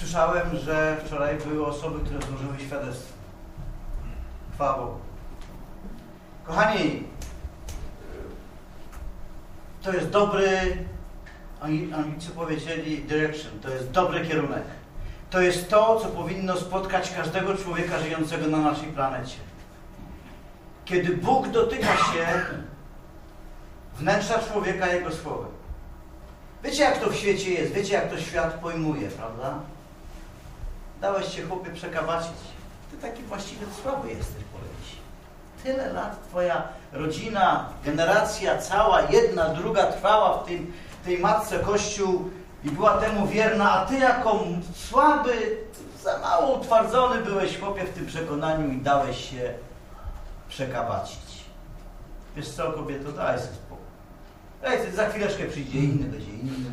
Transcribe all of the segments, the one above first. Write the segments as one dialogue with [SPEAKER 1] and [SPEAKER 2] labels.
[SPEAKER 1] Słyszałem, że wczoraj były osoby, które złożyły świadectwo. Chwała Bogu. Kochani, to jest dobry, Anglicy powiedzieli direction, to jest dobry kierunek. To jest to, co powinno spotkać każdego człowieka żyjącego na naszej planecie. Kiedy Bóg dotyka się wnętrza człowieka Jego słowem. Wiecie, jak to w świecie jest, wiecie, jak to świat pojmuje, prawda? Dałeś się, chłopie, przekabacić. Ty taki właściwie słaby jesteś, powiem ci. Tyle lat twoja rodzina, generacja cała, jedna, druga trwała w tej matce Kościół i była temu wierna, a ty jako słaby, za mało utwardzony byłeś, chłopie, w tym przekonaniu i dałeś się przekabacić. Wiesz co, kobieto, daj sobie spokój. Za chwileczkę przyjdzie inny, będzie inny.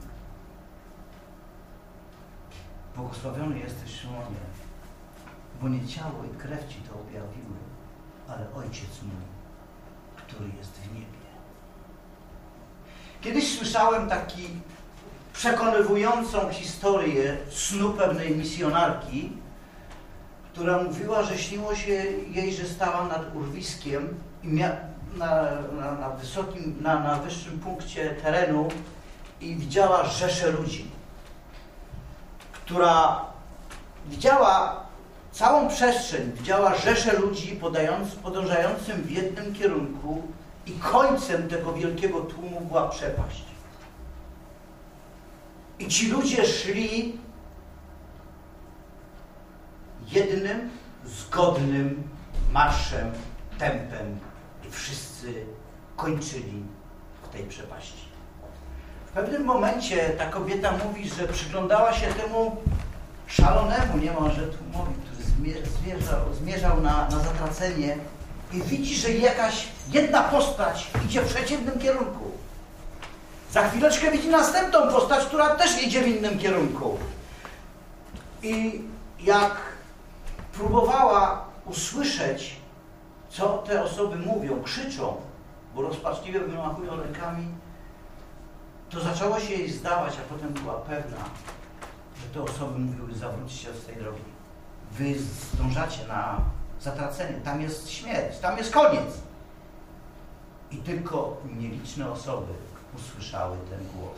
[SPEAKER 1] Błogosławiony jesteś, Szymonie, bo nie ciało i krew ci to objawiły, ale Ojciec mój, który jest w niebie. Kiedyś słyszałem taki przekonywującą historię snu pewnej misjonarki, która mówiła, że śniło się jej, że stała nad urwiskiem i na wyższym punkcie terenu i widziała rzeszę ludzi, która widziała całą przestrzeń, widziała rzeszę ludzi podążającym w jednym kierunku i końcem tego wielkiego tłumu była przepaść. I ci ludzie szli jednym, zgodnym marszem, tempem i wszyscy kończyli w tej przepaści. W pewnym momencie ta kobieta mówi, że przyglądała się temu szalonemu niemalże tłumowi, który zmierzał na zatracenie i widzi, że jakaś jedna postać idzie w przeciwnym kierunku. Za chwileczkę widzi następną postać, która też idzie w innym kierunku. I jak próbowała usłyszeć, co te osoby mówią, krzyczą, bo rozpaczliwie wymachują rękami, to zaczęło się jej zdawać, a potem była pewna, że te osoby mówiły: zawróćcie z tej drogi. Wy zdążacie na zatracenie, tam jest śmierć, tam jest koniec. I tylko nieliczne osoby usłyszały ten głos.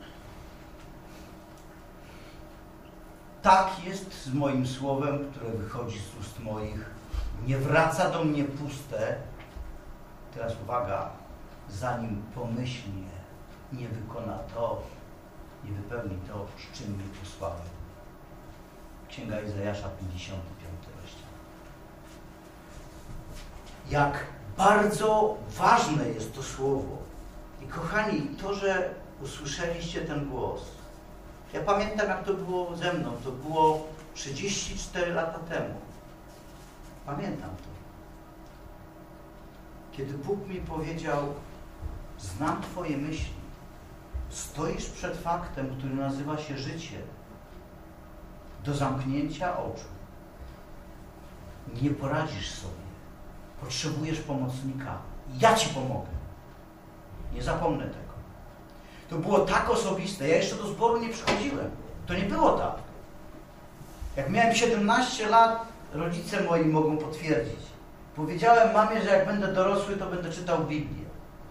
[SPEAKER 1] Tak jest z moim słowem, które wychodzi z ust moich. Nie wraca do mnie puste. Teraz uwaga, zanim pomyślnie, nie wykona to, nie wypełni to, z czym mnie posłałem. Księga Izajasza, 55 rozdział. Jak bardzo ważne jest to słowo. I kochani, to, że usłyszeliście ten głos. Ja pamiętam, jak to było ze mną. To było 34 lata temu. Pamiętam to. Kiedy Bóg mi powiedział: znam Twoje myśli. Stoisz przed faktem, który nazywa się życie. Do zamknięcia oczu. Nie poradzisz sobie. Potrzebujesz pomocnika. Ja Ci pomogę. Nie zapomnę tego. To było tak osobiste. Ja jeszcze do zboru nie przychodziłem. To nie było tak. Jak miałem 17 lat, rodzice moi mogą potwierdzić. Powiedziałem mamie, że jak będę dorosły, to będę czytał Biblię.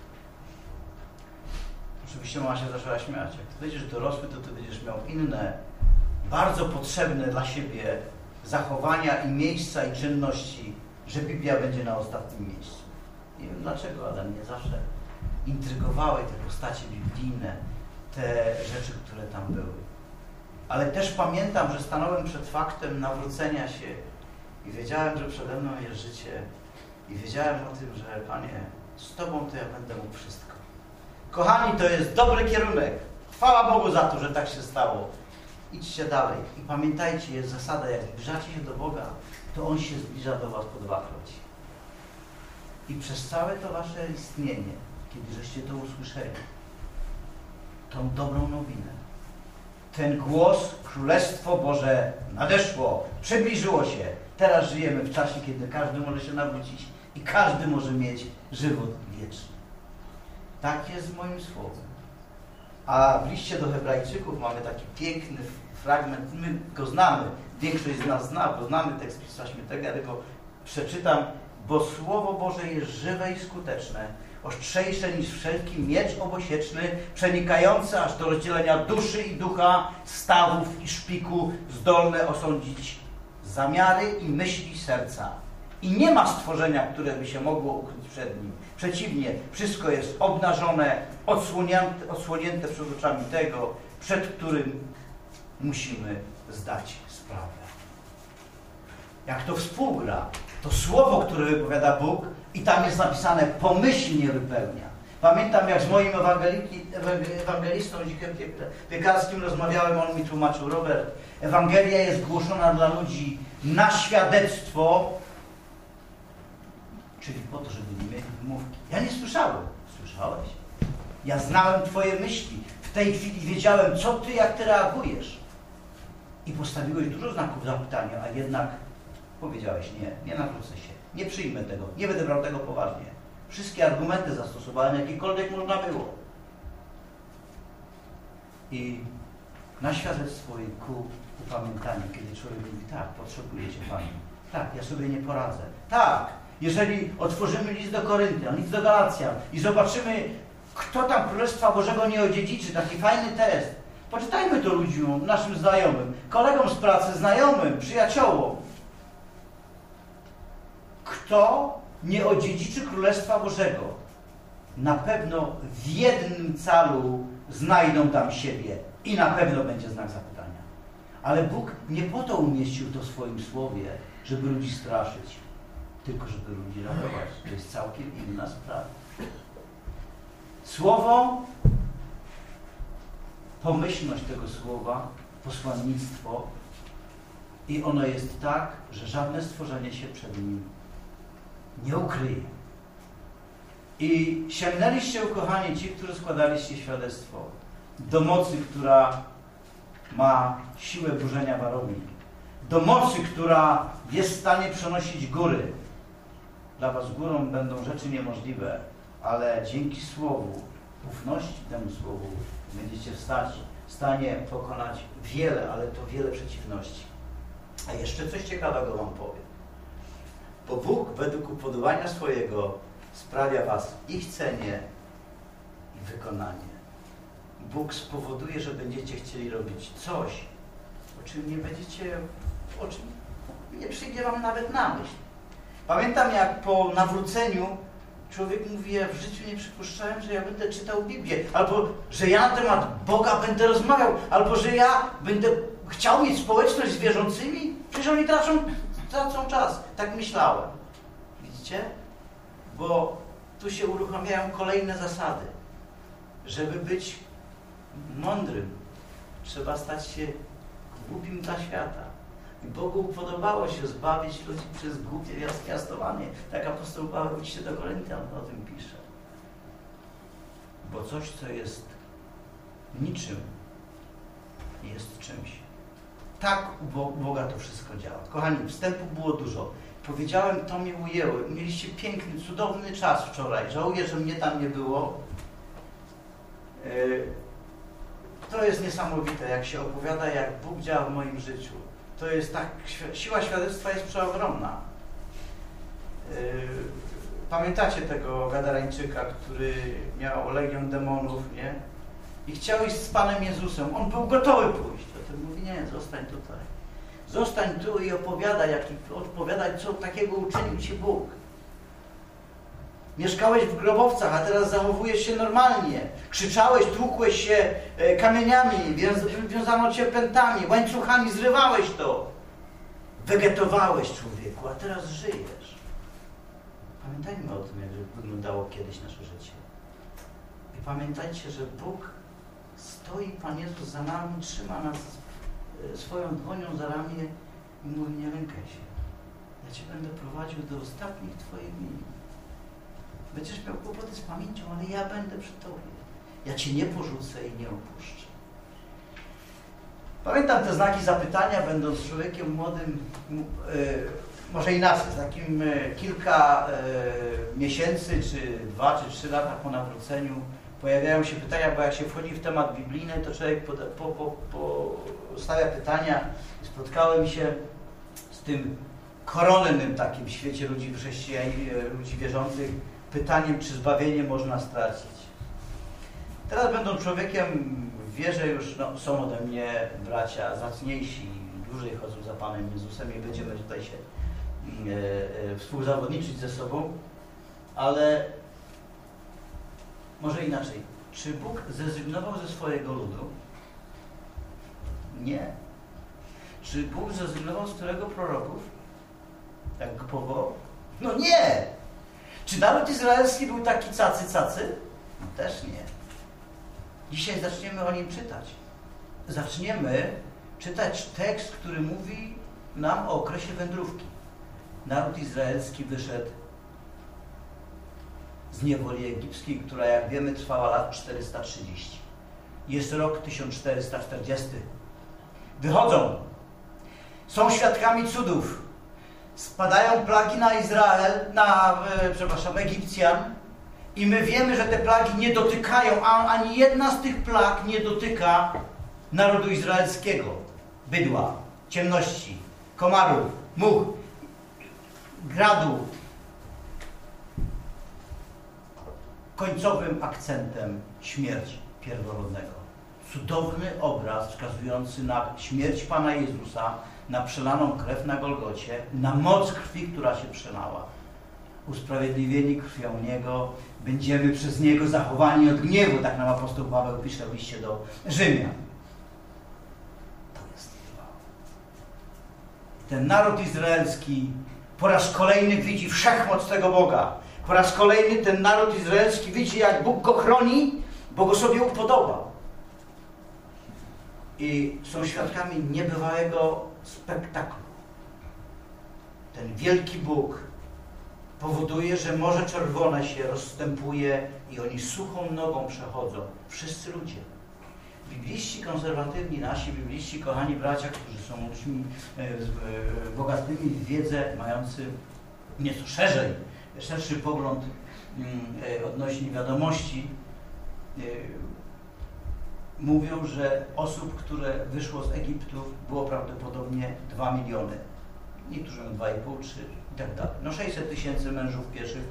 [SPEAKER 1] Oczywiście mama się zaczęła śmiać. Jak ty będziesz dorosły, to ty będziesz miał inne, bardzo potrzebne dla siebie zachowania i miejsca i czynności, że Biblia będzie na ostatnim miejscu. Nie wiem dlaczego, ale mnie zawsze intrygowały te postacie biblijne, te rzeczy, które tam były. Ale też pamiętam, że stanąłem przed faktem nawrócenia się i wiedziałem, że przede mną jest życie i wiedziałem o tym, że Panie, z Tobą to ja będę mógł wszystko. Kochani, to jest dobry kierunek. Chwała Bogu za to, że tak się stało. Idźcie dalej i pamiętajcie, jest zasada, jak zbliżacie się do Boga, to On się zbliża do was po dwakroć. I przez całe to wasze istnienie, kiedy żeście to usłyszeli, tą dobrą nowinę, ten głos, Królestwo Boże nadeszło, przybliżyło się. Teraz żyjemy w czasie, kiedy każdy może się nawrócić i każdy może mieć żywot wieczny. Tak jest z moim słowem. A w liście do Hebrajczyków mamy taki piękny fragment, my go znamy, większość z nas zna, bo znamy tekst Pisma Świętego, ja tylko przeczytam, bo Słowo Boże jest żywe i skuteczne, ostrzejsze niż wszelki miecz obosieczny, przenikający aż do rozdzielenia duszy i ducha, stawów i szpiku, zdolne osądzić zamiary i myśli serca. I nie ma stworzenia, które by się mogło ukryć przed nim. Przeciwnie, wszystko jest obnażone, odsłonięte przed oczami tego, przed którym musimy zdać sprawę. Jak to współgra, to słowo, które wypowiada Bóg, i tam jest napisane pomyślnie wypełnia. Pamiętam, jak z moim ewangelistą Zichem Piekarskim rozmawiałem, on mi tłumaczył: Robert, Ewangelia jest głoszona dla ludzi na świadectwo, czyli po to, żeby nie mieli wymówki. Ja nie słyszałem. Słyszałeś? Ja znałem Twoje myśli. W tej chwili wiedziałem, co Ty, jak Ty reagujesz. I postawiłeś dużo znaków zapytania, a jednak powiedziałeś: nie nawrócę się, nie przyjmę tego, nie będę brał tego poważnie. Wszystkie argumenty zastosowałem, jakiekolwiek można było. I na świadectwo i ku upamiętaniu, kiedy człowiek mówi: tak, potrzebuję Cię, Panie. Tak, ja sobie nie poradzę. Tak, jeżeli otworzymy list do Koryntian, list do Galacjan i zobaczymy, kto tam Królestwa Bożego nie odziedziczy, taki fajny test. Poczytajmy to ludziom, naszym znajomym, kolegom z pracy, znajomym, przyjaciołom. Kto nie odziedziczy Królestwa Bożego? Na pewno w jednym calu znajdą tam siebie i na pewno będzie znak zapytania. Ale Bóg nie po to umieścił to w swoim słowie, żeby ludzi straszyć, tylko żeby ludzi ratować. To jest całkiem inna sprawa. Słowo, pomyślność tego słowa, posłannictwo, i ono jest tak, że żadne stworzenie się przed nim nie ukryje. I sięgnęliście, ukochani, ci, którzy składaliście świadectwo, do mocy, która ma siłę burzenia warowni, do mocy, która jest w stanie przenosić góry. Dla was górą będą rzeczy niemożliwe, ale dzięki słowu, ufności temu słowu, będziecie w stanie pokonać wiele, ale to wiele przeciwności. A jeszcze coś ciekawego wam powiem. Bo Bóg według upodobania swojego sprawia was i chcenie, i wykonanie. Bóg spowoduje, że będziecie chcieli robić coś, o czym nie będziecie, o czym nie przyjdzie wam nawet na myśl. Pamiętam, jak po nawróceniu człowiek mówi: ja w życiu nie przypuszczałem, że ja będę czytał Biblię, albo że ja na temat Boga będę rozmawiał, albo że ja będę chciał mieć społeczność z wierzącymi. Przecież oni tracą czas. Tak myślałem. Widzicie? Bo tu się uruchamiają kolejne zasady. Żeby być mądrym, trzeba stać się głupim dla świata. I Bogu podobało się zbawić ludzi przez głupie zwiastowanie. Tak apostoł Paweł w liście do Koryntian o tym pisze. Bo coś, co jest niczym, jest czymś. Tak u Boga to wszystko działa. Kochani, wstępu było dużo. Powiedziałem, to mnie ujęło. Mieliście piękny, cudowny czas wczoraj. Żałuję, że mnie tam nie było. To jest niesamowite, jak się opowiada, jak Bóg działa w moim życiu. To jest tak, siła świadectwa jest przeogromna. Pamiętacie tego Gadarańczyka, który miał legion demonów, nie? I chciał iść z Panem Jezusem. On był gotowy pójść. A ten mówi: nie, zostań tutaj. Zostań tu i opowiadaj, co takiego uczynił ci Bóg. Mieszkałeś w grobowcach, a teraz zachowujesz się normalnie. Krzyczałeś, tłukłeś się kamieniami, wiązano cię pętami, łańcuchami, zrywałeś to. Wegetowałeś, człowieku, a teraz żyjesz. Pamiętajmy o tym, jak wyglądało kiedyś nasze życie. I pamiętajcie, że Bóg stoi, Pan Jezus za nami, trzyma nas swoją dłonią za ramię i mówi: nie lękaj się. Ja Cię będę prowadził do ostatnich Twoich minut. Będziesz miał kłopoty z pamięcią, ale ja będę przy Tobie. Ja Cię nie porzucę i nie opuszczę. Pamiętam te znaki zapytania, będąc człowiekiem młodym, może inaczej, kilka miesięcy, czy 2, czy 3 lata po nawróceniu, pojawiają się pytania, bo jak się wchodzi w temat biblijny, to człowiek stawia pytania. Spotkałem się z tym koronnym takim w świecie ludzi ludzi wierzących pytaniem, czy zbawienie można stracić. Teraz będąc człowiekiem w wierze już są ode mnie bracia zacniejsi, dłużej chodzą za Panem Jezusem i będziemy tutaj się współzawodniczyć ze sobą, ale może inaczej. Czy Bóg zrezygnował ze swojego ludu? Nie. Czy Bóg zrezygnował z którego proroków? Jak go powołał? No nie! Czy naród izraelski był taki cacy? No też nie. Dzisiaj zaczniemy o nim czytać. Zaczniemy czytać tekst, który mówi nam o okresie wędrówki. Naród izraelski wyszedł z niewoli egipskiej, która, jak wiemy, trwała lat 430. Jest rok 1440. Wychodzą. Są świadkami cudów. Spadają plagi na Egipcjan i my wiemy, że te plagi nie dotykają, ani jedna z tych plag nie dotyka narodu izraelskiego. Bydła, ciemności, komarów, much, gradu. Końcowym akcentem śmierć pierworodnego. Cudowny obraz wskazujący na śmierć Pana Jezusa, na przelaną krew na Golgocie, na moc krwi, która się przelała. Usprawiedliwieni krwią Niego, będziemy przez Niego zachowani od gniewu, tak nam apostoł Paweł pisze w liście do Rzymian. To jest chwała. Ten naród izraelski po raz kolejny widzi wszechmoc tego Boga. Po raz kolejny ten naród izraelski widzi, jak Bóg go chroni, bo go sobie upodobał. I są świadkami niebywałego spektaklu. Ten wielki Bóg powoduje, że Morze Czerwone się rozstępuje i oni suchą nogą przechodzą. Wszyscy ludzie. Bibliści konserwatywni, nasi bibliści, kochani bracia, którzy są ludźmi bogatymi w wiedzę, mający nieco szerszy pogląd odnośnie wiadomości, mówią, że osób, które wyszło z Egiptu, było prawdopodobnie 2 miliony. Niektórzy mówią 2,5, 3 i tak dalej. No 600 000 mężów pieszych.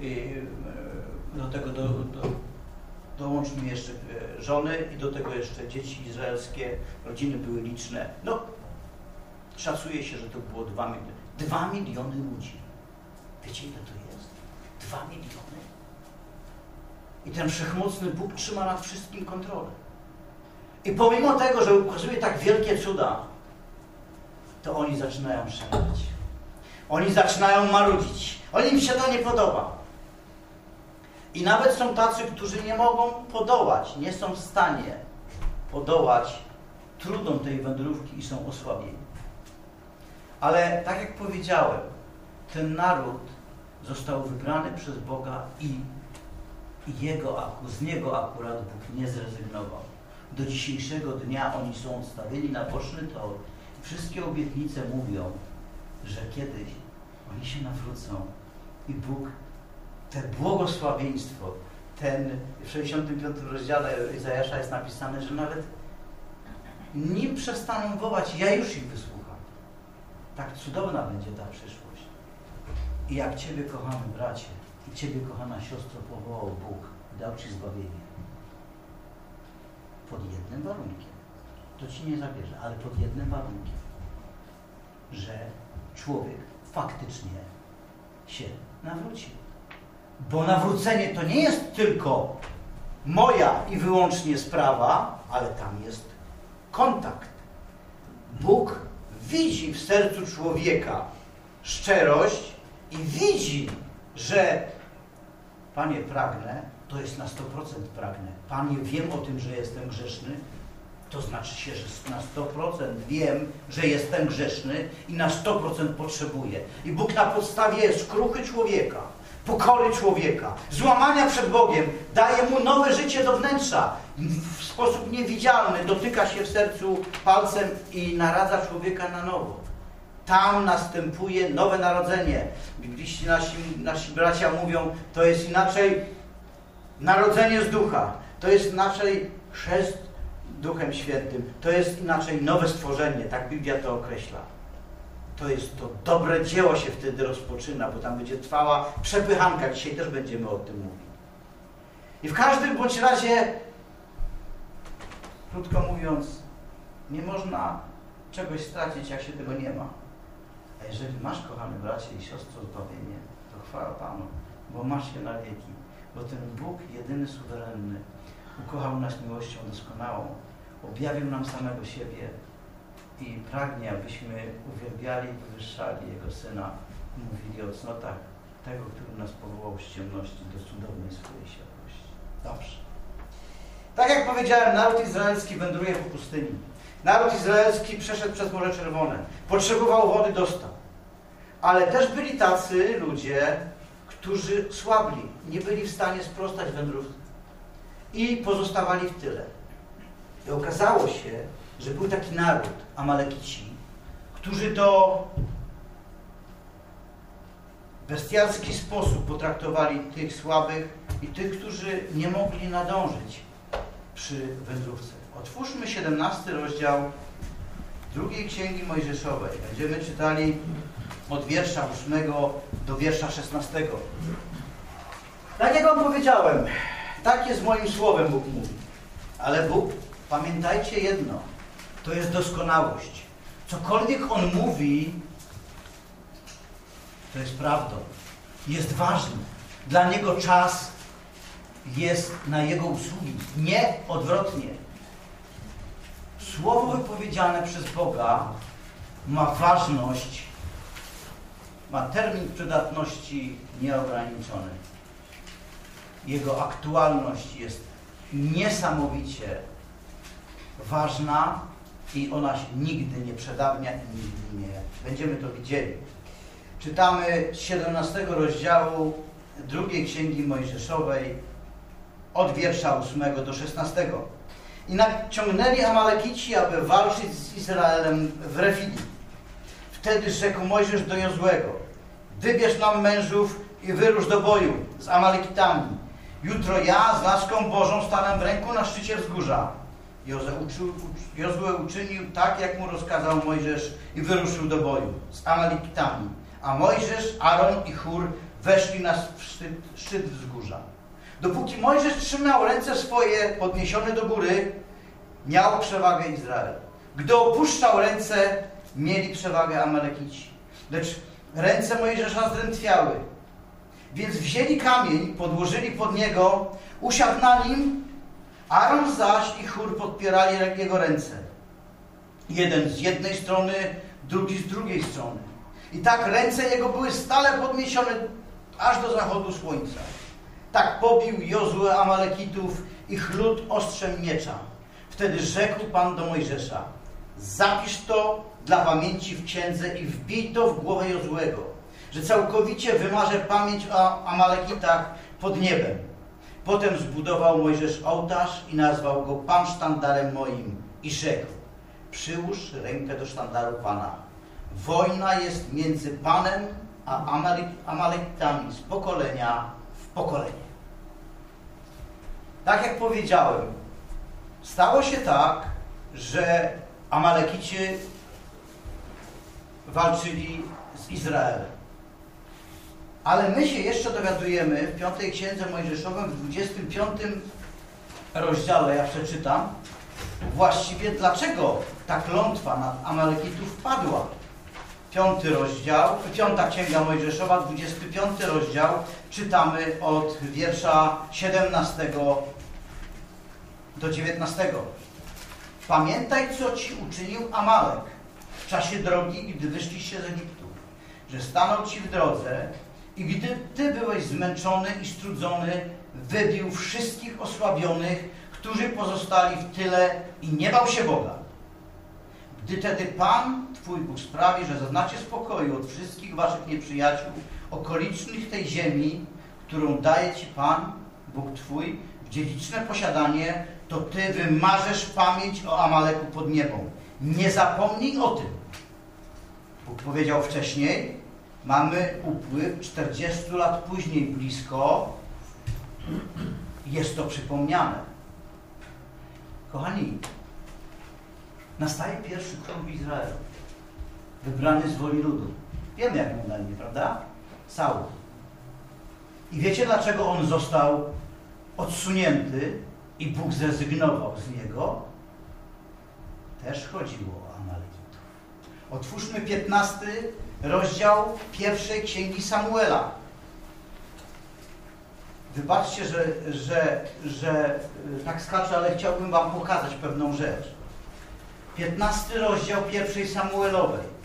[SPEAKER 1] Do tego dołączmy jeszcze żony i do tego jeszcze dzieci izraelskie. Rodziny były liczne. No, szacuje się, że to było 2 miliony. 2 miliony ludzi. Wiecie, ile to jest? 2 miliony. I ten wszechmocny Bóg trzyma nad wszystkim kontrolę. I pomimo tego, że ukazuje tak wielkie cuda, to oni zaczynają szanować. Oni zaczynają marudzić. Im się to nie podoba. I nawet są tacy, którzy nie mogą podołać, nie są w stanie podołać trudom tej wędrówki i są osłabieni. Ale tak jak powiedziałem, ten naród został wybrany przez Boga i z niego akurat Bóg nie zrezygnował. Do dzisiejszego dnia oni są odstawieni na boczny tor. Wszystkie obietnice mówią, że kiedyś oni się nawrócą i Bóg, te błogosławieństwo, w 65 rozdziale Izajasza jest napisane, że nawet nim przestaną wołać, ja już ich wysłucham. Tak cudowna będzie ta przyszłość. I jak Ciebie, kochany bracie, i Ciebie, kochana siostro, powołał Bóg, dał Ci zbawienie. Pod jednym warunkiem. To Ci nie zabierze, ale pod jednym warunkiem. Że człowiek faktycznie się nawróci. Bo nawrócenie to nie jest tylko moja i wyłącznie sprawa, ale tam jest kontakt. Bóg widzi w sercu człowieka szczerość i widzi, że Panie, pragnę, to jest na 100% pragnę. Panie, wiem o tym, że jestem grzeszny, to znaczy się, że na 100% wiem, że jestem grzeszny i na 100% potrzebuję. I Bóg na podstawie skruchy człowieka, pokory człowieka, złamania przed Bogiem, daje mu nowe życie do wnętrza. W sposób niewidzialny dotyka się w sercu palcem i naradza człowieka na nowo. Tam następuje nowe narodzenie. Bibliści nasi bracia mówią, to jest inaczej narodzenie z ducha. To jest inaczej chrzest Duchem Świętym. To jest inaczej nowe stworzenie. Tak Biblia to określa. To dobre dzieło się wtedy rozpoczyna, bo tam będzie trwała przepychanka. Dzisiaj też będziemy o tym mówić. I w każdym bądź razie, krótko mówiąc, nie można czegoś stracić, jak się tego nie ma. A jeżeli masz, kochany bracie i siostro, zbawienie, to chwała Panu, bo masz je na wieki. Bo ten Bóg, jedyny, suwerenny, ukochał nas miłością doskonałą, objawił nam samego siebie i pragnie, abyśmy uwielbiali i wywyższali Jego Syna, mówili o cnotach tego, który nas powołał z ciemności do cudownej swojej światłości. Dobrze. Tak jak powiedziałem, naród izraelski wędruje po pustyni. Naród izraelski przeszedł przez Morze Czerwone. Potrzebował wody, dostał. Ale też byli tacy ludzie, którzy słabli, nie byli w stanie sprostać wędrówce i pozostawali w tyle. I okazało się, że był taki naród, Amalekici, którzy to w bestialski sposób potraktowali tych słabych i tych, którzy nie mogli nadążyć przy wędrówce. Otwórzmy 17 rozdział drugiej Księgi Mojżeszowej. Będziemy czytali od wiersza 8 do wiersza 16. Tak jak wam powiedziałem, tak jest moim słowem Bóg mówi. Ale Bóg, pamiętajcie jedno, to jest doskonałość. Cokolwiek On mówi, to jest prawdą. Jest ważny. Dla Niego czas jest na Jego usługi. Nie odwrotnie. Słowo wypowiedziane przez Boga ma ważność, ma termin przydatności nieograniczony. Jego aktualność jest niesamowicie ważna i ona się nigdy nie przedawnia i nigdy nie. Będziemy to widzieli. Czytamy z 17 rozdziału drugiej Księgi Mojżeszowej od wiersza 8 do 16. I naciągnęli Amalekici, aby walczyć z Izraelem w Refidim. Wtedy rzekł Mojżesz do Jozłego: wybierz nam mężów i wyrusz do boju z Amalekitami. Jutro ja z łaską Bożą stanę w ręku na szczycie wzgórza. Jozue uczynił tak, jak mu rozkazał Mojżesz i wyruszył do boju z Amalekitami. A Mojżesz, Aaron i Hur weszli na szczyt wzgórza. Dopóki Mojżesz trzymał ręce swoje podniesione do góry, miał przewagę Izrael. Gdy opuszczał ręce, mieli przewagę Amalekici. Lecz ręce Mojżesza zdrętwiały. Więc wzięli kamień, podłożyli pod niego, usiadł na nim, Aaron zaś i Hur podpierali jego ręce. Jeden z jednej strony, drugi z drugiej strony. I tak ręce jego były stale podniesione aż do zachodu słońca. Tak pobił Jozue Amalekitów ich lud ostrzem miecza. Wtedy rzekł Pan do Mojżesza: zapisz to dla pamięci w księdze i wbij to w głowę Jozuego, że całkowicie wymarzę pamięć o Amalekitach pod niebem. Potem zbudował Mojżesz ołtarz i nazwał go Pan sztandarem moim i rzekł: przyłóż rękę do sztandaru Pana. Wojna jest między Panem a Amalekitami z pokolenia w pokolenie. Tak jak powiedziałem, stało się tak, że Amalekici walczyli z Izraelem. Ale my się jeszcze dowiadujemy w 5 Księdze Mojżeszowej, w 25 rozdziale, ja przeczytam, właściwie dlaczego ta klątwa na Amalekitów padła. 5 Księga Mojżeszowa, 25 rozdział, czytamy od wiersza 17 do 19. Pamiętaj, co ci uczynił Amalek w czasie drogi, gdy wyszliście z Egiptu, że stanął ci w drodze i gdy ty byłeś zmęczony i strudzony, wybił wszystkich osłabionych, którzy pozostali w tyle i nie bał się Boga. Gdy tedy Pan, Twój Bóg, sprawi, że zaznacie spokoju od wszystkich waszych nieprzyjaciół okolicznych tej ziemi, którą daje ci Pan, Bóg Twój, w dziedziczne posiadanie, to ty wymarzesz pamięć o Amaleku pod niebą. Nie zapomnij o tym. Bóg powiedział wcześniej, mamy upływ 40 lat później blisko jest to przypomniane. Kochani, nastaje pierwszy król w Izraelu, wybrany z woli ludu. Wiemy, jak mu na imię, prawda? Saul. I wiecie, dlaczego on został odsunięty i Bóg zrezygnował z niego? Też chodziło o Amalekitów. Otwórzmy 15 rozdział pierwszej Księgi Samuela. Wybaczcie, że tak skaczę, ale chciałbym wam pokazać pewną rzecz. 15 rozdział pierwszej Samuelowej.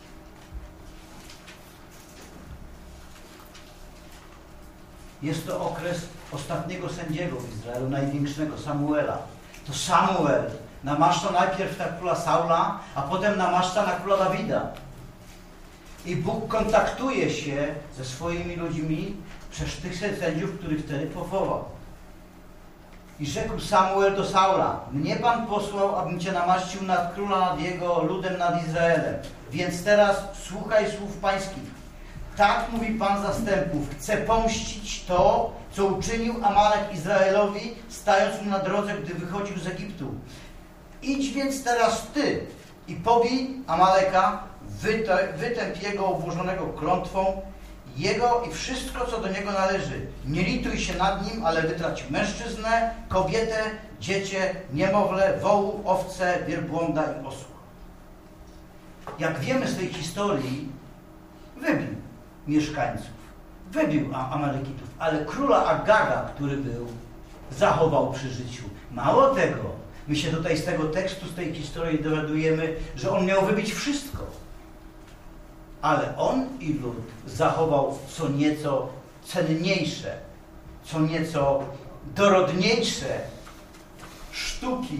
[SPEAKER 1] Jest to okres ostatniego sędziego w Izraelu, największego, Samuela. To Samuel namaszcza najpierw na króla Saula, a potem namaszcza na króla Dawida. I Bóg kontaktuje się ze swoimi ludźmi przez tych sędziów, których wtedy powołał. I rzekł Samuel do Saula: mnie Pan posłał, abym Cię namaścił nad króla, nad jego ludem, nad Izraelem. Więc teraz słuchaj słów pańskich. Tak mówi Pan zastępów: chcę pomścić to, co uczynił Amalek Izraelowi, stając mu na drodze, gdy wychodził z Egiptu. Idź więc teraz Ty i pobij Amaleka, wytęp jego obłożonego klątwą, jego i wszystko, co do niego należy. Nie lituj się nad nim, ale wytrać mężczyznę, kobietę, dziecię, niemowlę, wołu, owce, wielbłąda i osła. Jak wiemy z tej historii, wybił mieszkańców, wybił Amalekitów, ale króla Agaga, który był, zachował przy życiu. Mało tego, my się tutaj z tego tekstu, z tej historii dowiadujemy, że on miał wybić wszystko. Ale on i lud zachował co nieco cenniejsze, co nieco dorodniejsze sztuki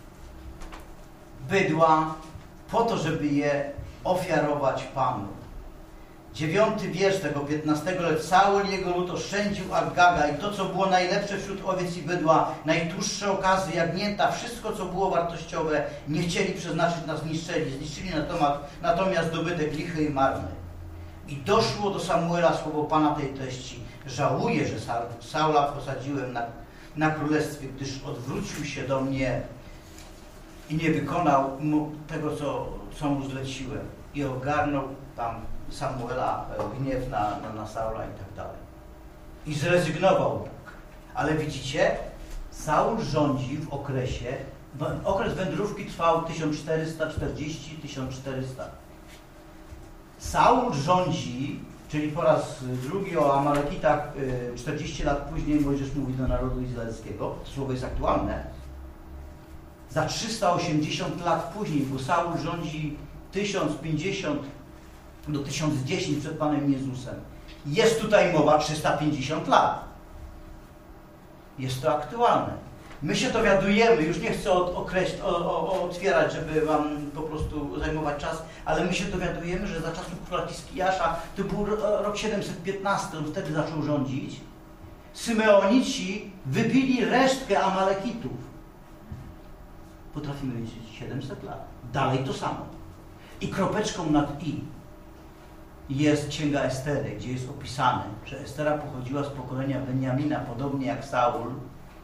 [SPEAKER 1] bydła po to, żeby je ofiarować Panu. 9 wiersz tego 15. Lecz Saul i jego lud oszczędził Agaga i to, co było najlepsze wśród owiec i bydła, najtłustsze okazy, jagnięta, wszystko, co było wartościowe, nie chcieli przeznaczyć na zniszczyli natomiast dobytek lichy i marny. I doszło do Samuela słowo Pana tej treści: żałuję, że Saula posadziłem na królestwie, gdyż odwrócił się do mnie i nie wykonał tego, co mu zleciłem. I ogarnął tam Samuela gniew na Saula i tak dalej. I zrezygnował Bóg. Ale widzicie, Saul rządzi w okres wędrówki trwał 1440-1400. Saul rządzi, czyli po raz drugi o Amalekitach 40 lat później Mojżesz mówi do narodu izraelskiego, to słowo jest aktualne, za 380 lat później, bo Saul rządzi 1050 do 1010 przed Panem Jezusem. Jest tutaj mowa 350 lat. Jest to aktualne. My się dowiadujemy, już nie chcę otwierać, żeby wam po prostu zajmować czas, ale my się dowiadujemy, że za czasów króla Hiskijasza, to był rok 715, on wtedy zaczął rządzić, Symeonici wybili resztkę Amalekitów. Potrafimy liczyć 700 lat. Dalej to samo. I kropeczką nad i jest Księga Estery, gdzie jest opisane, że Estera pochodziła z pokolenia Benjamina, podobnie jak Saul,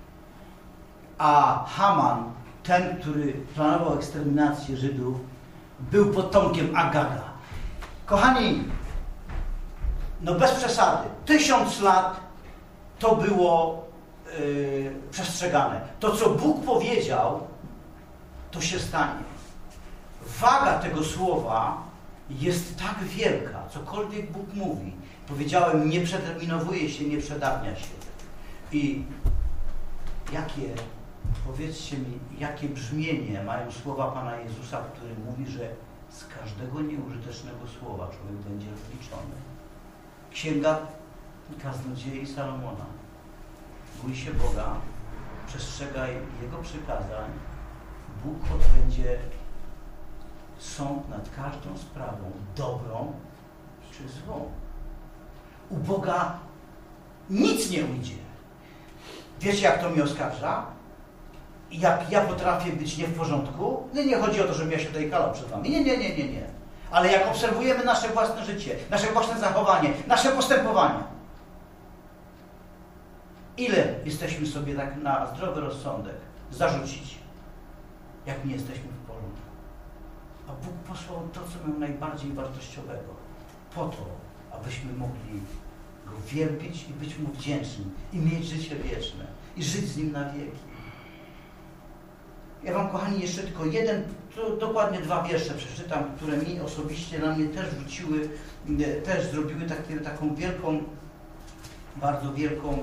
[SPEAKER 1] a Haman, ten, który planował eksterminację Żydów, był potomkiem Agaga. Kochani, no bez przesady, 1000 lat to było przestrzegane. To, co Bóg powiedział, to się stanie. Waga tego słowa jest tak wielka, cokolwiek Bóg mówi. Powiedziałem, nie przeterminowuje się, nie przedawnia się. I powiedzcie mi, jakie brzmienie mają słowa Pana Jezusa, który mówi, że z każdego nieużytecznego słowa człowiek będzie rozliczony. Księga Kaznodziei Salomona. Bój się Boga, przestrzegaj Jego przykazań, Bóg odbędzie sąd nad każdą sprawą, dobrą czy złą. U Boga nic nie ujdzie. Wiecie, jak to mnie oskarża? Jak ja potrafię być nie w porządku? Nie chodzi o to, żebym ja się tutaj kalał przed wami. Nie. Ale jak obserwujemy nasze własne życie, nasze własne zachowanie, nasze postępowanie, Ile jesteśmy sobie tak na zdrowy rozsądek zarzucić, jak nie jesteśmy w polu? A Bóg posłał to, co miał najbardziej wartościowego, po to, abyśmy mogli Go wielbić i być Mu wdzięczni i mieć życie wieczne i żyć z Nim na wieki. Ja Wam, kochani, jeszcze tylko dokładnie 2 wiersze przeczytam, które mi osobiście na mnie też rzuciły, też zrobiły taką wielką, bardzo wielką,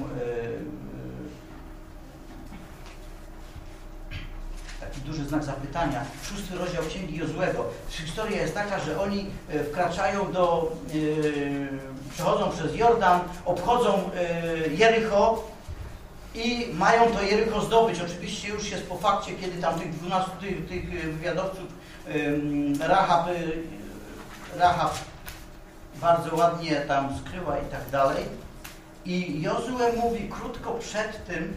[SPEAKER 1] taki duży znak zapytania. 6 rozdział Księgi Jozłego. Historia jest taka, że oni wkraczają przechodzą przez Jordan, obchodzą Jericho i mają to Jericho zdobyć. Oczywiście już jest po fakcie, kiedy tam tych 12 tych wywiadowców Rahab bardzo ładnie tam skryła i tak dalej. I Jozue mówi krótko przed tym,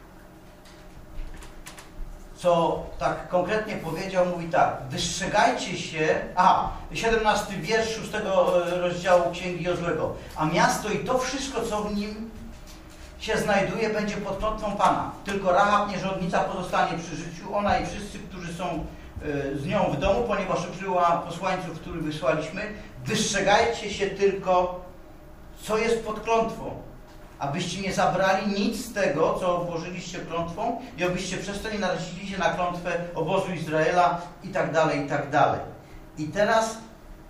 [SPEAKER 1] co tak konkretnie powiedział, mówi tak: wystrzegajcie się, 17 wiersz 6 rozdziału Księgi Jozłego, a miasto i to wszystko, co w nim się znajduje, będzie pod klątwą Pana. Tylko Rahab, nierządnica, pozostanie przy życiu, ona i wszyscy, którzy są z nią w domu, ponieważ ukryła posłańców, których wysłaliśmy. Wystrzegajcie się tylko, co jest pod klątwą, abyście nie zabrali nic z tego, co obłożyliście klątwą i abyście przez to nie narazili się na klątwę obozu Izraela i tak dalej, i tak dalej. I teraz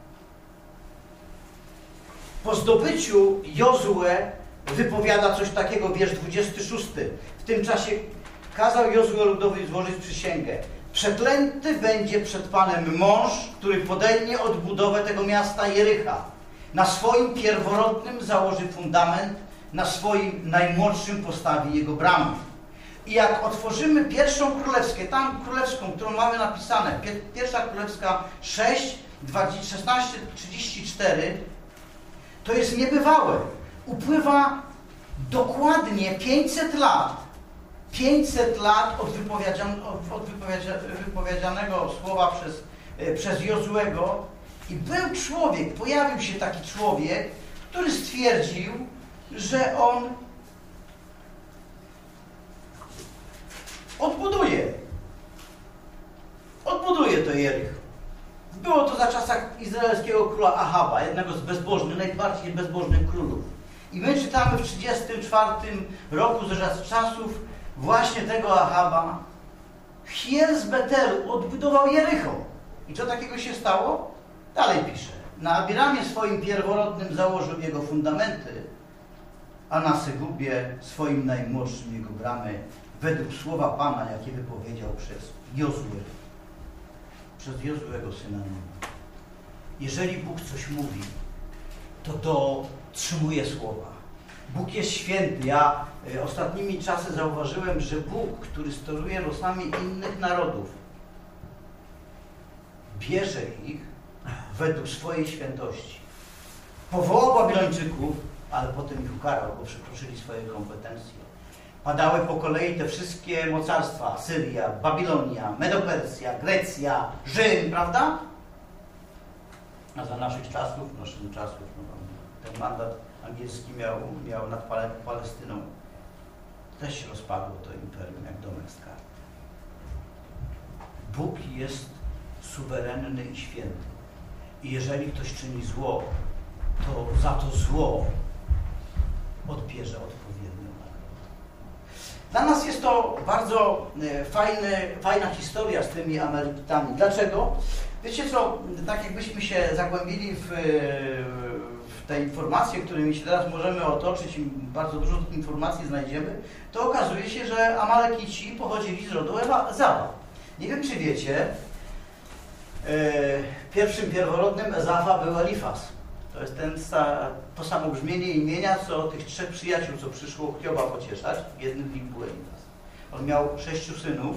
[SPEAKER 1] po zdobyciu Jozue wypowiada coś takiego, wiersz 26. W tym czasie kazał Jozue ludowi złożyć przysięgę. Przeklęty będzie przed Panem mąż, który podejmie odbudowę tego miasta Jericha. Na swoim pierworodnym założy fundament, na swoim najmłodszym postawi jego bramy. I jak otworzymy pierwszą królewską, którą mamy napisane, pierwsza królewska 6, 16, 34, to jest niebywałe. Upływa dokładnie 500 lat. 500 lat od wypowiedzianego słowa przez Jozuego i pojawił się taki człowiek, który stwierdził, że on odbuduje to Jericho. Było to za czasach izraelskiego króla Ahaba, jednego z bezbożnych, najbardziej bezbożnych królów. I my czytamy w 34 roku z czasów właśnie tego Ahaba, Hiel z Betelu odbudował Jericho. I co takiego się stało? Dalej pisze. Na Abiramie swoim pierworodnym założył jego fundamenty, a na Segubie swoim najmłodszym jego bramy, według słowa Pana, jakie wypowiedział przez Jozuego syna Nuna. Jeżeli Bóg coś mówi, to dotrzymuje słowa. Bóg jest święty. Ja ostatnimi czasy zauważyłem, że Bóg, który steruje losami innych narodów, bierze ich według swojej świętości. Powołał Babilończyków, ale potem ich ukarał, bo przekroczyli swoje kompetencje. Padały po kolei te wszystkie mocarstwa: Syria, Babilonia, Medopersja, Grecja, Rzym, prawda? A za naszych czasów, ten mandat angielski miał nad Palestyną. Też się rozpadło to imperium jak domek z kart. Bóg jest suwerenny i święty. I jeżeli ktoś czyni zło, to za to zło odbierze odpowiednią nagrodę. Dla nas jest to bardzo fajna historia z tymi Amalekitami. Dlaczego? Wiecie co, tak jakbyśmy się zagłębili w te informacje, którymi się teraz możemy otoczyć i bardzo dużo tych informacji znajdziemy, to okazuje się, że Amalekici pochodzili z rodu Ezawa. Nie wiem, czy wiecie, pierwszym pierworodnym Ezawa był Elifaz. To jest to samo brzmienie imienia, co tych 3 przyjaciół, co przyszło Hioba pocieszać. Jednym z nich był Elifaz. On miał 6 synów.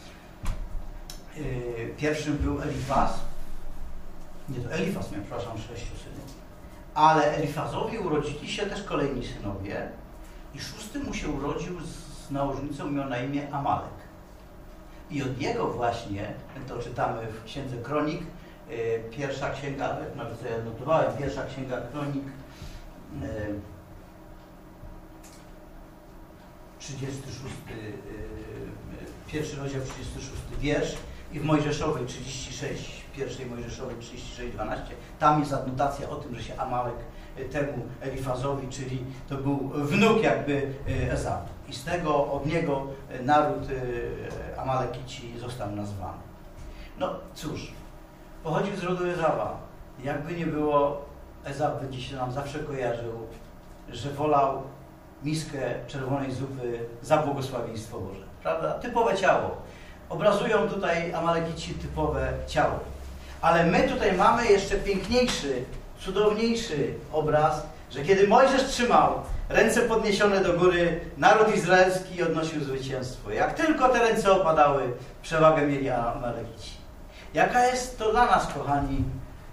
[SPEAKER 1] Pierwszym był Elifaz. Elifaz miał, 6 synów. Ale Elifazowi urodzili się też kolejni synowie i 6 mu się urodził z nałożnicą, miał na imię Amalek. I od jego właśnie, to czytamy w Księdze Kronik, pierwsza księga, nawet co ja notowałem, pierwsza księga Kronik, 36, pierwszy rozdział 36 wiersz i w Mojżeszowej 36, pierwszej Mojżeszowej 36:12, tam jest adnotacja o tym, że się Amalek temu Elifazowi, czyli to był wnuk jakby Ezawu. I z tego, od niego naród Amalekici został nazwany. No cóż, pochodził z rodu Ezawa. Jakby nie było, Ezaw będzie się nam zawsze kojarzył, że wolał miskę czerwonej zupy za błogosławieństwo Boże. Prawda? Typowe ciało. Obrazują tutaj Amalekici typowe ciało. Ale my tutaj mamy jeszcze piękniejszy, cudowniejszy obraz, że kiedy Mojżesz trzymał ręce podniesione do góry, naród izraelski odnosił zwycięstwo. Jak tylko te ręce opadały, przewagę mieli Amalekici. Jaka jest to dla nas, kochani,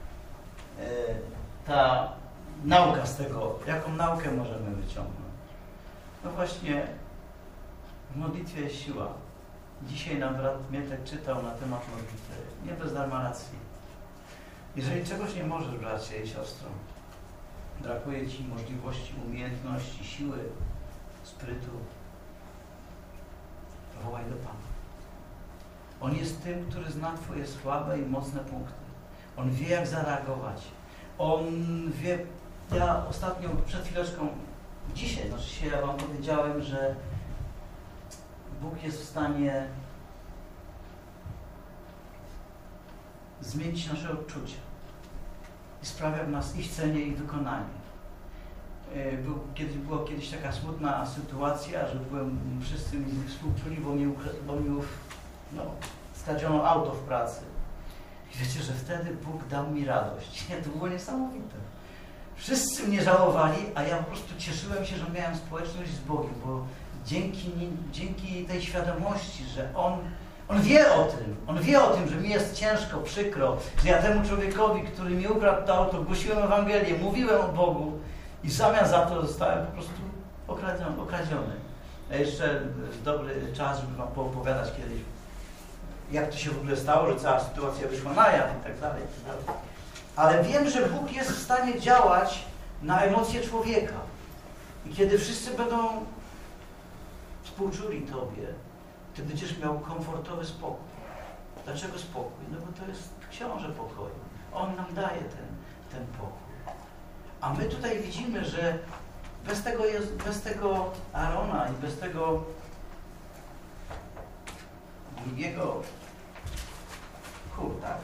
[SPEAKER 1] ta nauka z tego? Jaką naukę możemy wyciągnąć? No właśnie, w modlitwie jest siła. Dzisiaj nam brat Mietek czytał na temat modlitwy. Nie bez darmaracji. Jeżeli czegoś nie możesz, bracie i siostro, brakuje ci możliwości, umiejętności, siły, sprytu, to wołaj do Pana. On jest tym, który zna twoje słabe i mocne punkty. On wie, jak zareagować. On wie... Ja ostatnio, przed chwileczką, dzisiaj, ja wam powiedziałem, że Bóg jest w stanie zmienić nasze odczucia i sprawia w nas ich cenie i wykonanie. Była kiedyś taka smutna sytuacja, że wszyscy mi współczuli, bo mi skradziono auto w pracy. I wiecie, że wtedy Bóg dał mi radość. To było niesamowite. Wszyscy mnie żałowali, a ja po prostu cieszyłem się, że miałem społeczność z Bogiem, bo dzięki tej świadomości, że On wie o tym, że mi jest ciężko, przykro, że ja temu człowiekowi, który mi ukradł to auto, głosiłem Ewangelię, mówiłem o Bogu i w zamian za to zostałem po prostu okradziony. A jeszcze dobry czas, żeby wam poopowiadać kiedyś, jak to się w ogóle stało, że cała sytuacja wyszła na jaw i tak dalej. Ale wiem, że Bóg jest w stanie działać na emocje człowieka. I kiedy wszyscy będą współczuli Tobie, Ty będziesz miał komfortowy spokój. Dlaczego spokój? No bo to jest książę pokoju. On nam daje ten pokój. A my tutaj widzimy, że bez tego Aarona i bez tego drugiego tak?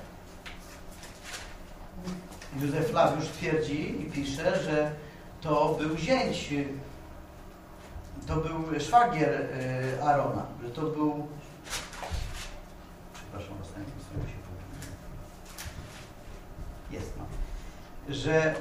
[SPEAKER 1] Józef Flawiusz twierdzi i pisze, że to był zięć, to był szwagier Aarona, że to był... Przepraszam, ostatnio się jest, no. Że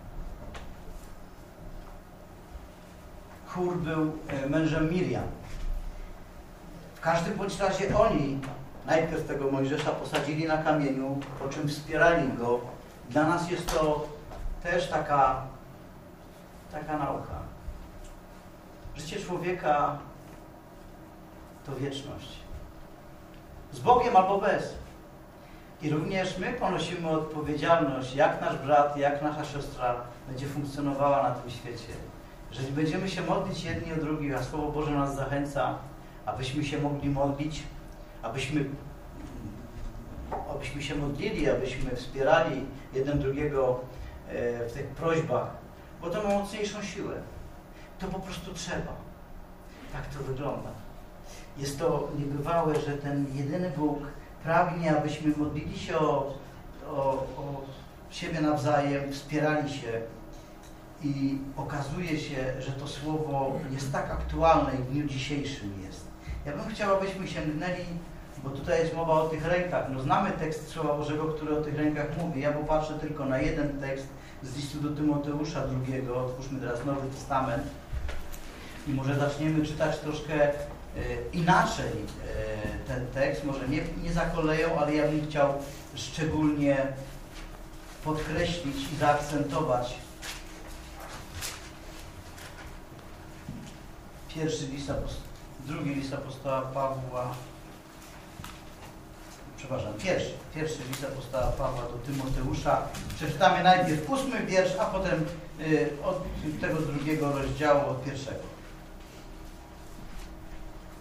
[SPEAKER 1] Hur był mężem Miriam. W każdym bądź razie oni najpierw tego Mojżesza posadzili na kamieniu, po czym wspierali go. Dla nas jest to też taka nauka. Życie człowieka to wieczność. Z Bogiem albo bez. I również my ponosimy odpowiedzialność, jak nasz brat, jak nasza siostra będzie funkcjonowała na tym świecie. Jeżeli będziemy się modlić jedni o drugich, a Słowo Boże nas zachęca, abyśmy się mogli modlić, abyśmy się modlili, abyśmy wspierali jeden drugiego w tych prośbach, bo to ma mocniejszą siłę. To po prostu trzeba. Tak to wygląda. Jest to niebywałe, że ten jedyny Bóg pragnie, abyśmy modlili się o siebie nawzajem, wspierali się i okazuje się, że to słowo jest tak aktualne i w dniu dzisiejszym jest. Ja bym chciał, abyśmy sięgnęli, bo tutaj jest mowa o tych rękach. No znamy tekst Słowa Bożego, który o tych rękach mówi. Ja popatrzę tylko na jeden tekst z listu do Tymoteusza II. Otwórzmy teraz Nowy Testament i może zaczniemy czytać troszkę inaczej ten tekst. Może nie za koleją, ale ja bym chciał szczególnie podkreślić i zaakcentować drugi list apostoła Pawła, pierwszy list apostoła Pawła do Tymoteusza. Przeczytamy najpierw 8 wiersz, a potem od tego drugiego rozdziału, od 1.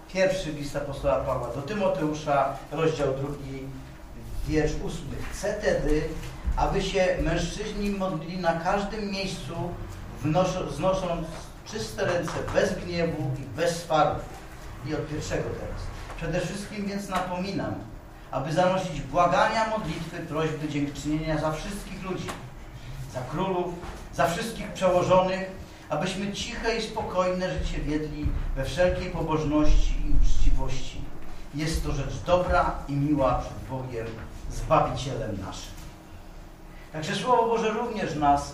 [SPEAKER 1] Pierwszy list apostoła Pawła do Tymoteusza, rozdział 2, wiersz 8. Chcę tedy, aby się mężczyźni modlili na każdym miejscu, znosząc czyste ręce, bez gniewu i bez swarów. I od pierwszego teraz. Przede wszystkim więc napominam, aby zanosić błagania, modlitwy, prośby, dziękczynienia za wszystkich ludzi, za królów, za wszystkich przełożonych, abyśmy ciche i spokojne życie wiedli we wszelkiej pobożności i uczciwości. Jest to rzecz dobra i miła przed Bogiem, Zbawicielem naszym. Także Słowo Boże również nas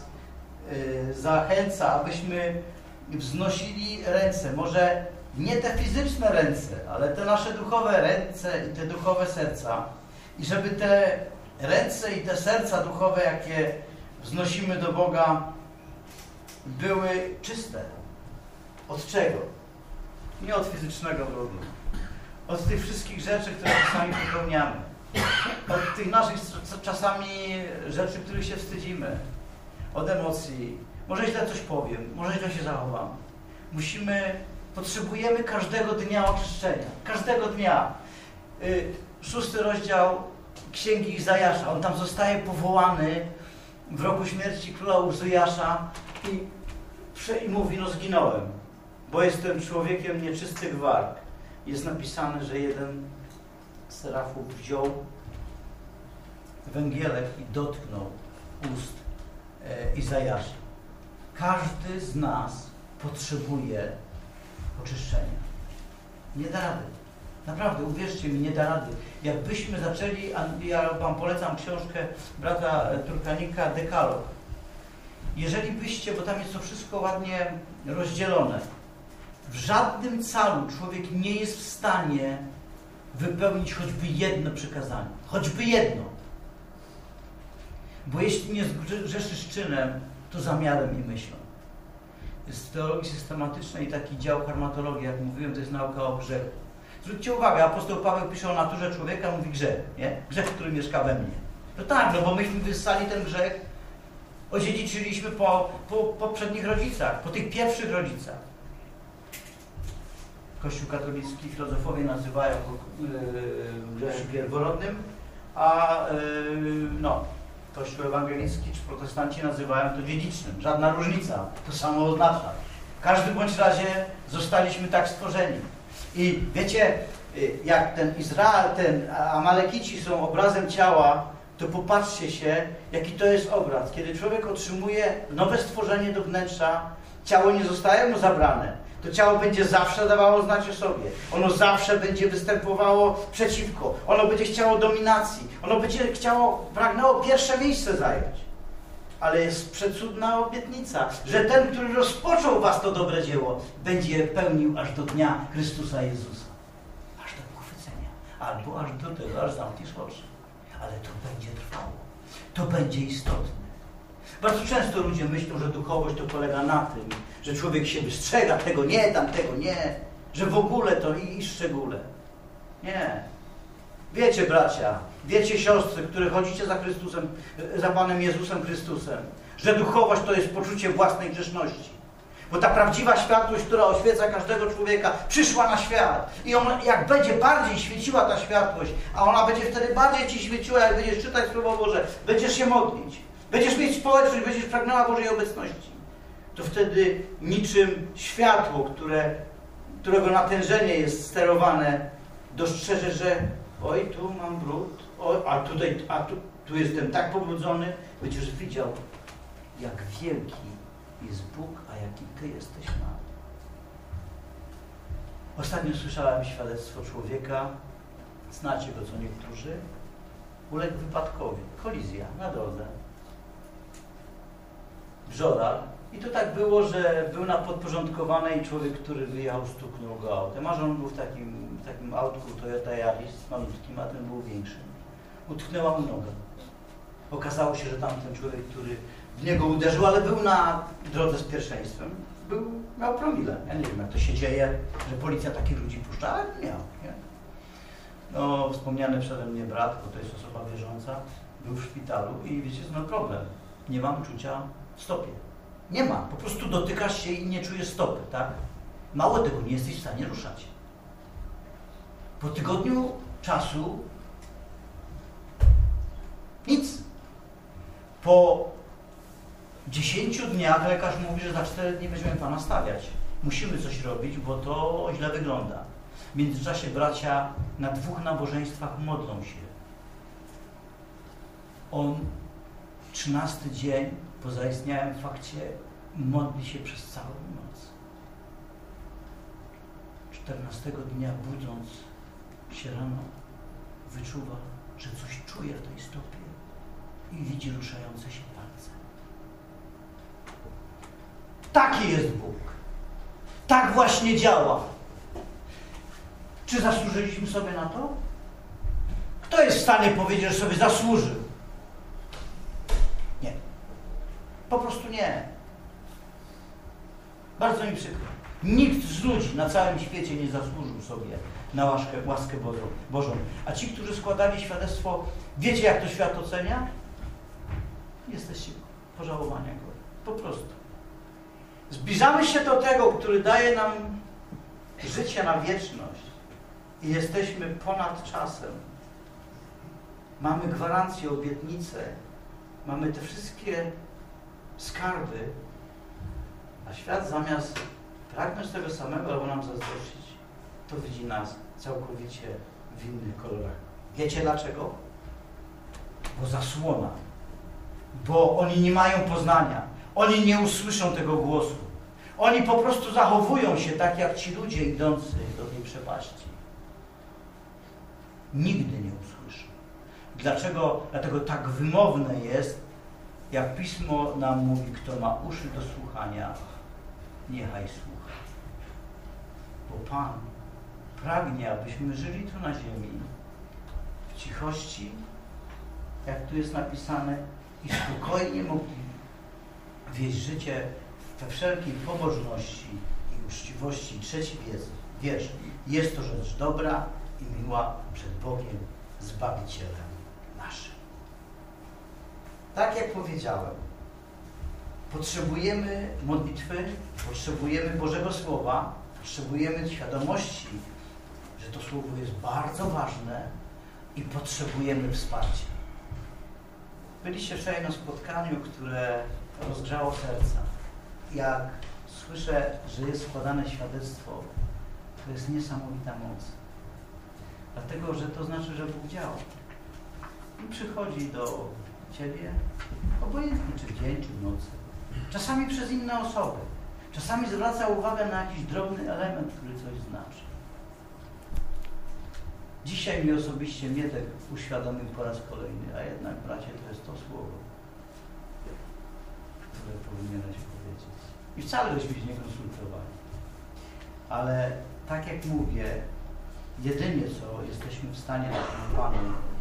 [SPEAKER 1] zachęca, abyśmy wznosili ręce, może nie te fizyczne ręce, ale te nasze duchowe ręce i te duchowe serca. I żeby te ręce i te serca duchowe, jakie wznosimy do Boga, były czyste. Od czego? Nie od fizycznego brudu. Od tych wszystkich rzeczy, które czasami popełniamy. Od tych naszych czasami rzeczy, których się wstydzimy. Od emocji. Może źle coś powiem, może źle się zachowam. Potrzebujemy każdego dnia oczyszczenia. Każdego dnia. 6 rozdział Księgi Izajasza. On tam zostaje powołany w roku śmierci króla Uzjasza i mówi, no zginąłem, bo jestem człowiekiem nieczystych warg. Jest napisane, że jeden z serafów wziął węgielek i dotknął ust Izajasza. Każdy z nas potrzebuje oczyszczenia. Nie da rady. Naprawdę, uwierzcie mi, nie da rady. Jakbyśmy zaczęli, ja wam polecam książkę brata Turkanika Dekalog. Jeżeli byście, bo tam jest to wszystko ładnie rozdzielone, w żadnym calu człowiek nie jest w stanie wypełnić choćby jedno przykazanie. Choćby jedno. Bo jeśli nie zgrzeszysz czynem, to zamiarem i myślą. Jest w teologii systematycznej taki dział karmatologii, jak mówiłem, to jest nauka o grzechu. Zwróćcie uwagę, apostoł Paweł pisze o naturze człowieka, mówi grzech, nie? Grzech, który mieszka we mnie. No tak, no bo myśmy wyssali ten grzech, odziedziczyliśmy po poprzednich rodzicach, po tych pierwszych rodzicach. Kościół katolicki filozofowie nazywają go grzechem pierworodnym, a Kościół ewangelicki czy protestanci nazywają to dziedzicznym. Żadna różnica, to samo oznacza. W każdym bądź razie zostaliśmy tak stworzeni. I wiecie, jak ten Amalekici są obrazem ciała, to popatrzcie się, jaki to jest obraz. Kiedy człowiek otrzymuje nowe stworzenie do wnętrza, ciało nie zostaje mu zabrane. To ciało będzie zawsze dawało znać o sobie. Ono zawsze będzie występowało przeciwko. Ono będzie chciało dominacji. Ono będzie pragnęło pierwsze miejsce zająć. Ale jest przecudna obietnica, że ten, który rozpoczął was to dobre dzieło, będzie je pełnił aż do dnia Chrystusa Jezusa. Aż do pochwycenia. Albo aż do tego, aż zamkniesz oczy. Ale to będzie trwało. To będzie istotne. Bardzo często ludzie myślą, że duchowość to polega na tym, że człowiek się wystrzega, tego nie, tamtego nie, że w ogóle to i szczególe. Nie. Wiecie, bracia, wiecie, siostry, które chodzicie za Chrystusem, za Panem Jezusem Chrystusem, że duchowość to jest poczucie własnej grzeszności. Bo ta prawdziwa światłość, która oświeca każdego człowieka, przyszła na świat. I ona, jak będzie bardziej świeciła ta światłość, a ona będzie wtedy bardziej ci świeciła, jak będziesz czytać Słowo Boże, będziesz się modlić, będziesz mieć społeczność, będziesz pragnęła Bożej obecności, to wtedy niczym światło, którego natężenie jest sterowane, dostrzeże, że oj, tu mam brud, tu jestem tak pobrudzony, będziesz widział, jak wielki jest Bóg, a jaki Ty jesteś mały. Ostatnio słyszałem świadectwo człowieka, znacie go co niektórzy, uległ wypadkowi, kolizja na drodze. Żoral. I to tak było, że był na podporządkowanej człowiek, który wyjechał, stuknął go autem, a że on był w takim autku Toyota Yaris, malutkim, a ten był większy. Utknęła mu noga. Okazało się, że tamten człowiek, który w niego uderzył, ale był na drodze z pierwszeństwem, miał promile. Ja nie wiem, jak to się dzieje, że policja takich ludzi puszcza, ale miał. Nie? No, wspomniany przeze mnie brat, bo to jest osoba wierząca, był w szpitalu i wiecie, no problem. Nie mam czucia w stopie. Nie ma. Po prostu dotykasz się i nie czujesz stopy, tak? Mało tego, nie jesteś w stanie ruszać. Po tygodniu czasu nic. Po 10 dniach lekarz mówi, że za 4 dni będziemy pana stawiać. Musimy coś robić, bo to źle wygląda. W międzyczasie bracia na 2 nabożeństwach modlą się. On 13 dzień po zaistniałym fakcie modli się przez całą noc. 14 dnia budząc się rano wyczuwa, że coś czuje w tej stopie i widzi ruszające się palce. Taki jest Bóg. Tak właśnie działa. Czy zasłużyliśmy sobie na to? Kto jest w stanie powiedzieć, że sobie zasłużył? Nie. Po prostu nie. Bardzo mi przykro. Nikt z ludzi na całym świecie nie zasłużył sobie na łaskę Bożą. A ci, którzy składali świadectwo, wiecie, jak to świat ocenia? Jesteście pożałowania go. Po prostu. Zbliżamy się do tego, który daje nam życie na wieczność i jesteśmy ponad czasem. Mamy gwarancję, obietnicę, mamy te wszystkie skarby, a świat zamiast pragnąć tego samego albo nam zazdrościć, to widzi nas całkowicie w innych kolorach. Wiecie dlaczego? Bo zasłona. Bo oni nie mają poznania. Oni nie usłyszą tego głosu. Oni po prostu zachowują się tak, jak ci ludzie idący do tej przepaści. Nigdy nie usłyszą. Dlaczego? Dlatego tak wymowne jest, jak Pismo nam mówi, kto ma uszy do słuchania, niechaj słucha. Bo Pan pragnie, abyśmy żyli tu na ziemi w cichości, jak tu jest napisane, i spokojnie mogli wieść życie we wszelkiej pobożności i uczciwości. 3. wiersz. Jest to rzecz dobra i miła przed Bogiem, Zbawicielem naszym. Tak jak powiedziałem, potrzebujemy modlitwy, potrzebujemy Bożego Słowa, potrzebujemy świadomości, że to Słowo jest bardzo ważne i potrzebujemy wsparcia. Byliście wczoraj na spotkaniu, które rozgrzało serca. Jak słyszę, że jest składane świadectwo, to jest niesamowita moc. Dlatego, że to znaczy, że Bóg działa. I przychodzi do Ciebie, obojętnie czy w dzień, czy w nocy. Czasami przez inne osoby. Czasami zwraca uwagę na jakiś drobny element, który coś znaczy. Dzisiaj mi osobiście Mietek uświadomił po raz kolejny, a jednak, bracie, to jest to słowo, które powinieneś powiedzieć. I wcale żeśmy się nie konsultowali. Ale tak jak mówię, jedynie co jesteśmy w stanie naszemu Panu